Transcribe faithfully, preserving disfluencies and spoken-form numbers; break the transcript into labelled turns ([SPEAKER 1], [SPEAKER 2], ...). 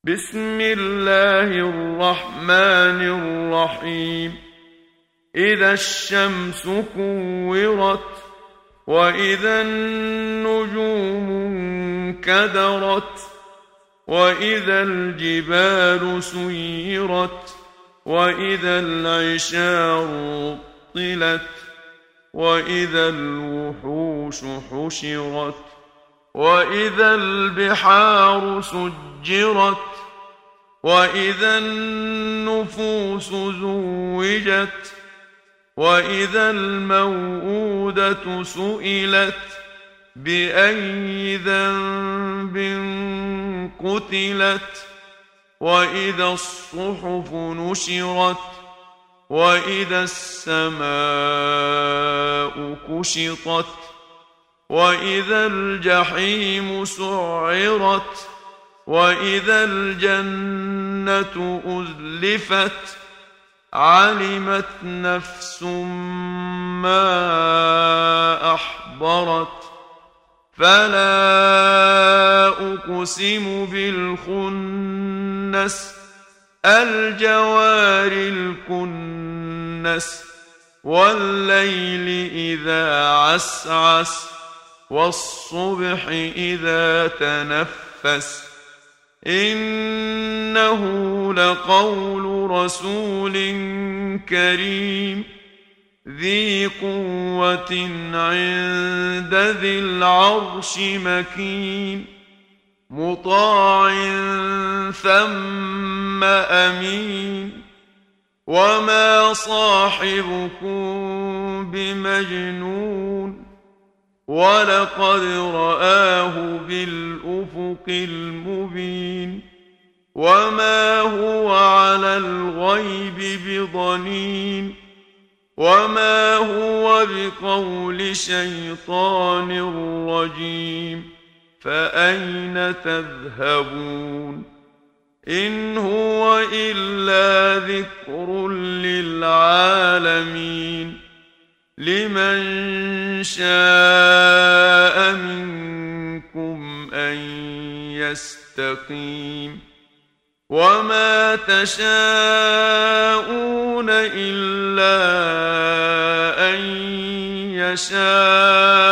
[SPEAKER 1] بسم الله الرحمن الرحيم. إذا الشمس كورت وإذا النجوم انكدرت وإذا الجبال سيرت وإذا العشار عطلت وإذا الوحوش حشرت وإذا البحار سجرت وإذا النفوس زوجت وإذا الموءودة سئلت بأي ذنب قتلت وإذا الصحف نشرت وإذا السماء كشطت وإذا الجحيم سعرت وإذا الجنة أزلفت علمت نفس ما أحضرت فلا أقسم بالخنس الجوار الكنس والليل إذا عسعس والصبح إذا تنفس إنه لقول رسول كريم ذي قوة عند ذي العرش مكين مطاع ثم أمين وما صاحبكم بمجنون ولقد رآه بالأفق المبين وما هو على الغيب بضنين وما هو بقول شيطان رجيم فأين تذهبون إن هو إلا ذكر للعالمين لمن شاء منكم أن يستقيم وما تشاءون إلا أن يشاء